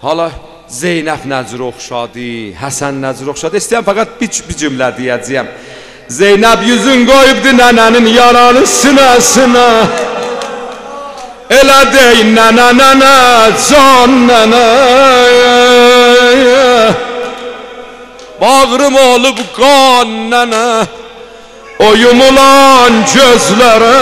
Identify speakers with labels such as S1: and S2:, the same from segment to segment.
S1: Hala Zeynəb Nəcir oxşadı, Həsən Nəcir oxşadı. İstəyəm fəqət bir cümlə deyəcəyəm. Zeynəb yüzün qoyubdu nənənin yaranı sinəsinə. Elə dey nənə nənə, can nənə. Bağrım olub qan nənə, o yumulan gözlərə.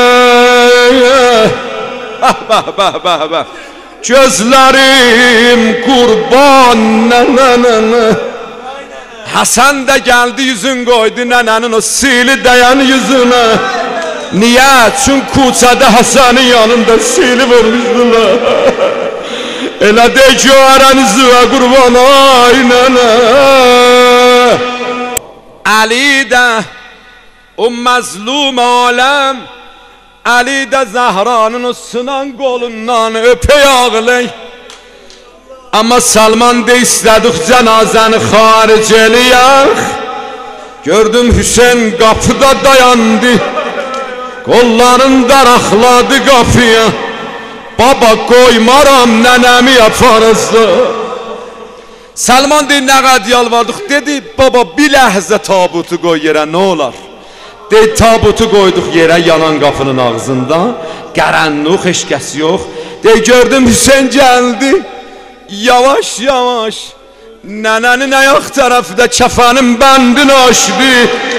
S1: Gözlərim qurban nənə. Həsən də gəldi yüzün qoydu nənənin o sili dayan yüzünə. Niyə? Çünki kuçədə Həsənin yanında sili vurmuşdular. Elə de görənizə qurban ay nənə. Əli də o məzlum aləm, Əli də Zəhranın o sınan qolundan öpey ağlay. Amma Salman da istədik cənazəni xaric eləyək. Gördüm Hüseyin qapıda dayandı, qollarını daraqladı qapıya. Baba qoymaram nənəmi yaparızdı. Salman deyir nə qəd yalvardıq, dedi baba bir ləhzə tabutu qoy yerə nə olar. Deyir tabutu qoyduq yerə yanan qapının ağzında, qərənluq heç kəs yox. Deyir gördüm Hüseyin gəldi, yavaş yavaş nənənin ayaq tərəfdə kəfənin bəndini açdı.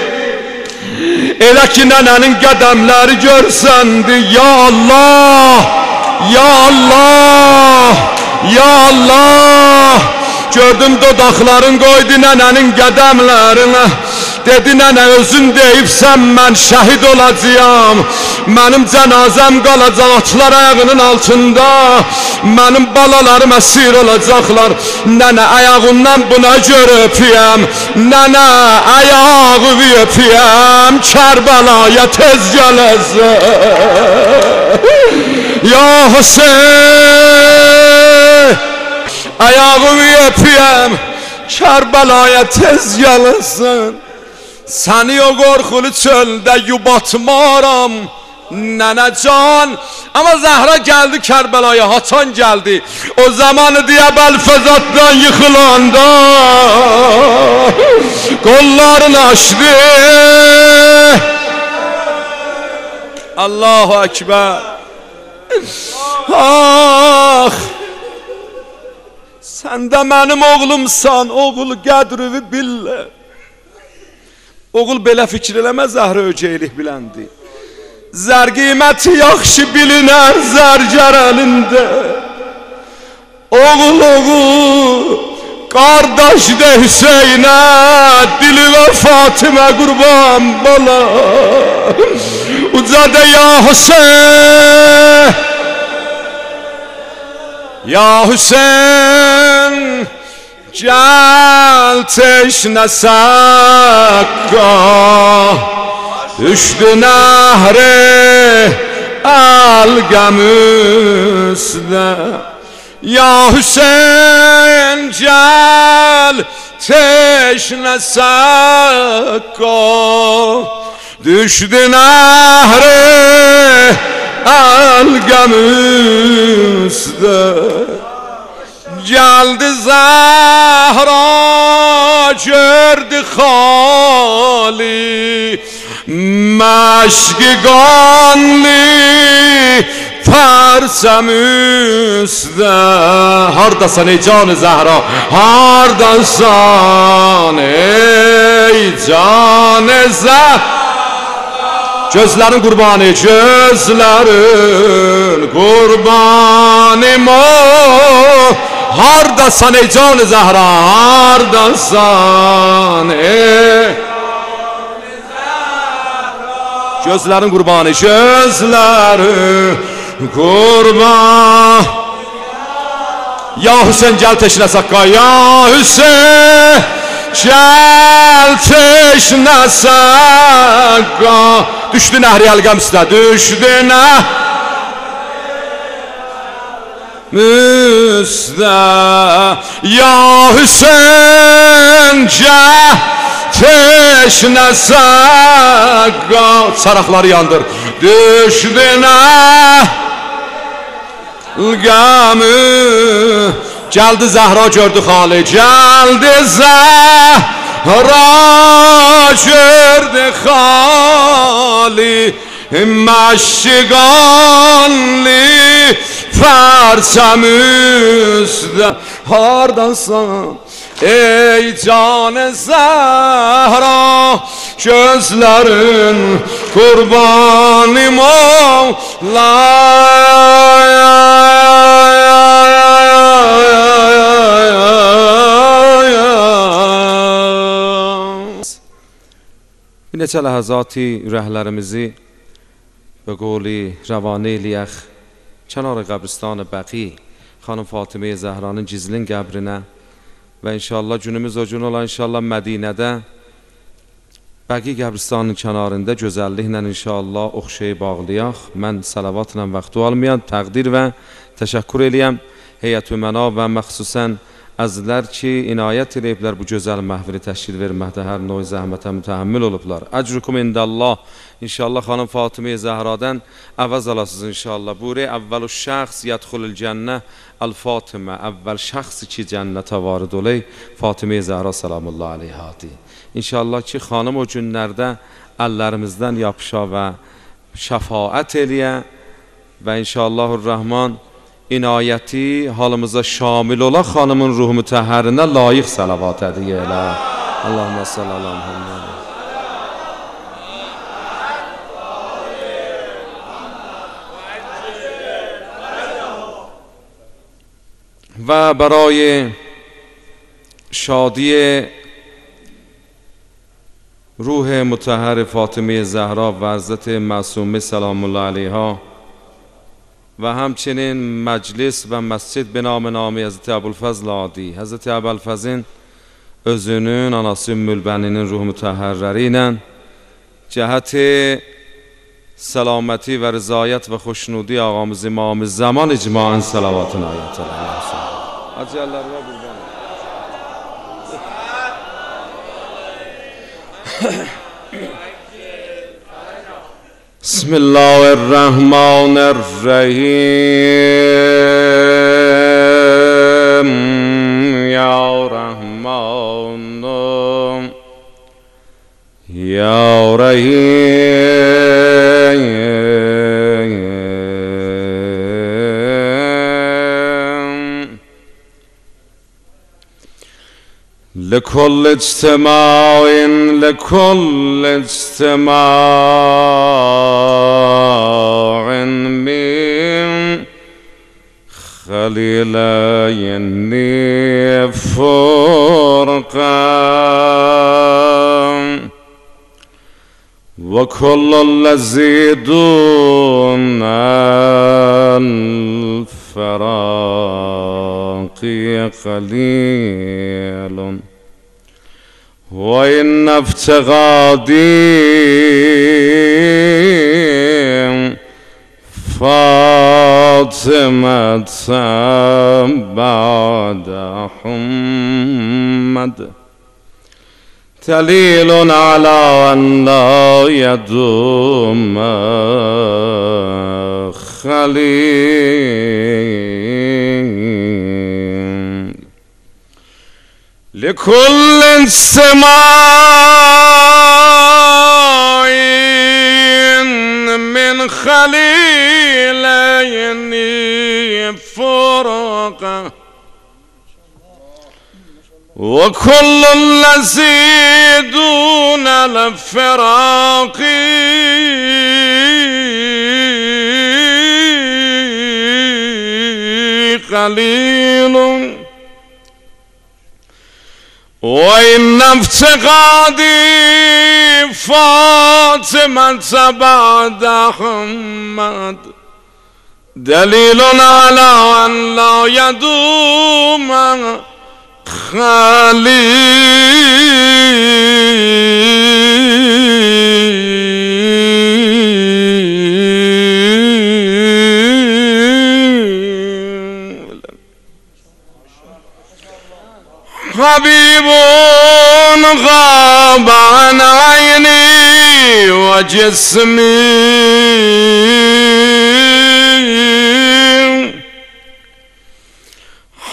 S1: Elə ki nənənin qədəmləri görsəndi, ya Allah, ya Allah, ya Allah. Gördüm dodaqların qoydu nənənin qədəmlərinə. Dedi nənə özün deyibsən mən şəhid olacağım. Mənim cənazəm qalacaq atlar ayağının altında. Mənim balalarım əsir olacaqlar. Nənə ayağından buna görə öpüyəm. Nənə ayağı öpüyəm. Kərbəlaya tez gələsən. Ya Hüseyin, ayağı öpüyəm. Kərbəlaya tez gələsən. Səni o qorxulu çöldə yubatmaram nənəcan. Amma Zəhra gəldi Kərbəlaya, Haçan gəldi. O zamanı deyə Bəlfəzatdan yıxılanda qollarını açdı. Allahu Ekber. Ah, sən də mənim oğlumsan, oğul qədrüvi billə. Oğul belə fikir eləmə, Zəhra öcəylik biləndi. Zər qiyməti yaxşı bilinər zərgər əlində. Oğul, oğul, qardaş de Hüseynə, dili və Fatimə qurban bala. Uca de ya Hüseyin, ya Hüseyin, gəl teşnə sakka, düşdü nəhri əlqəm üstə. Ya Hüseyin, gəl teşnə sakka, düşdü nəhri əlqəm üstə. Geldi Zahra gördü hali, meşki qanlı pərsəm üstə. Hardasan ey canı Zahra, hardasan ey canı Zahra. Gözlərin qurbanı, gözlərin qurbanım o. Hardasan ey canı Zəhra, hardasan ey gözlərin qurbanı, gözlərin qurban. Ya Hüseyin gəl teşnə sakka, ya Hüseyin gəl teşnə sakka. Düşdü nəhri əlqəm üstə, düşdü üstə. Ya Hüseyin gəl teşnə sakka. Saraqları yandır. Düşdü əlqəm جلد زهرا جرد خاله جلد زهرا جرد خالی مشگانلی پرچم üstde hardansan ey can Zehra gözlerin kurbanım
S2: Bir neçə ləhəzati ürəklərimizi به قولی روانه لیخ کنار قبرستان بقی خانم فاطمه زهرانın gizlin qəbrinə və inşallah günümüz o gün olan inşallah Mədinədə Bəqi qəbristanının kənarında gözəlliklə inşallah oxşayıb bağlayaq. Mən salavatla vaxtı almayan təqdir və təşəkkür eləyəm heyət üməna və məxsusən əzizlər ki, inayət eləyiblər bu gözəl məhvili təşkil verməkdə hər növ zəhmətə mütəhəmmil olublar. Əcrukum indəllah. İnşallah xanım Fatimə Zəhradan əvəz alasınız inşallah. Buri əvvəl şəxs yədxulul cənnə əl-Fatimə. Əvvəl şəxsi ki cənnətə varid olay Fatimə Zəhra salamullah aleyhədi. İnşallah ki xanım o günlərdə əllərimizdən yapışa və şəfaət eləyə və inşallahurrahman inayəti halımıza şamil ola xanımın ruhu mütəhhərinə layiq salavat hədiyə elə. Allahümə salli alə Muhammed. و برای شادی روح مطهر فاطمه زهرا و حضرت معصومه سلام الله علیها و همچنین مجلس و مسجد به نام حضرت ابوالفضل عادی حضرت ابوالفضل'in özünün anası Ümmülbəninin ruh mütəhhərləri ilə cəhəti سلامتی و رضایت و خوشنودی آقامız امام زمان اجماعاً صلواتنا آیت الله بسم الله الرحمن الرحیم یا رحمان یا رحیم لكل اجتماع من خليلين فرقا وكل الذي دون الفراق قليل وإن افتقادي فاطمة بعد محمد دليل على أن لا يدوم خليل لكل سماع من خليلين فرقا وكل الذي دون الفراق قليل وإن افتقادي فاطمة بعد محمد دليل على أن لا يدوم حبيب غاب عن عيني وجسمي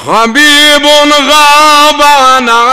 S1: حبيب غاب عن